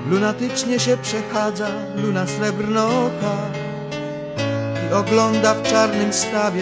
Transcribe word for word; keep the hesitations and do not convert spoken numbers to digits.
Lunatycznie się przechadza Luna Srebrnooka i ogląda w czarnym stawie